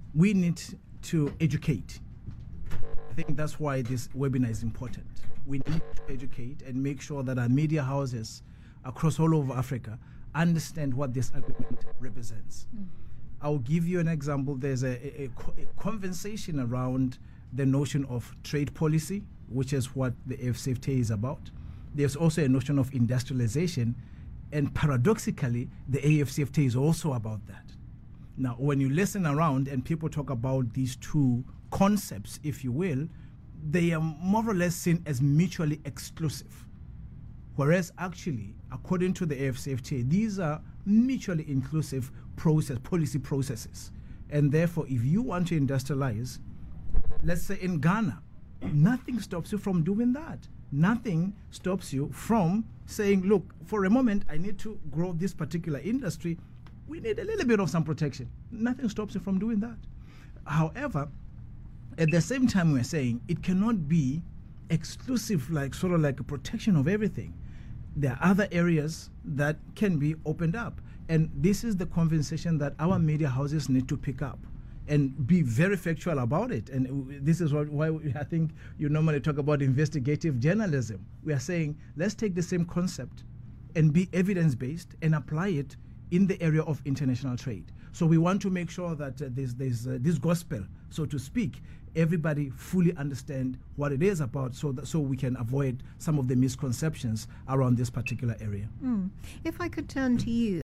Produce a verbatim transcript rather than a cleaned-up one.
we need to educate. I think that's why this webinar is important. We need to educate and make sure that our media houses across all over Africa understand what this agreement represents. Mm. I'll give you an example. There's a, a, a conversation around the notion of trade policy, which is what the A F C F T A is about. There's also a notion of industrialization, and paradoxically, the A F C F T A is also about that. Now, when you listen around and people talk about these two concepts, if you will, they are more or less seen as mutually exclusive. Whereas actually, according to the A F C F T A, these are mutually inclusive process, policy processes. And therefore, if you want to industrialize, let's say in Ghana, nothing stops you from doing that. Nothing stops you from saying, look, for a moment, I need to grow this particular industry. We need a little bit of some protection. Nothing stops you from doing that. However, at the same time, we're saying it cannot be exclusive, like sort of like a protection of everything. There are other areas that can be opened up. And this is the conversation that our media houses need to pick up and be very factual about it. And this is what, why we, I think you normally talk about investigative journalism. We are saying, let's take the same concept and be evidence-based and apply it in the area of international trade. So we want to make sure that uh, there's, there's uh, this gospel, so to speak, everybody fully understand what it is about, so that so we can avoid some of the misconceptions around this particular area. Mm. If I could turn to you,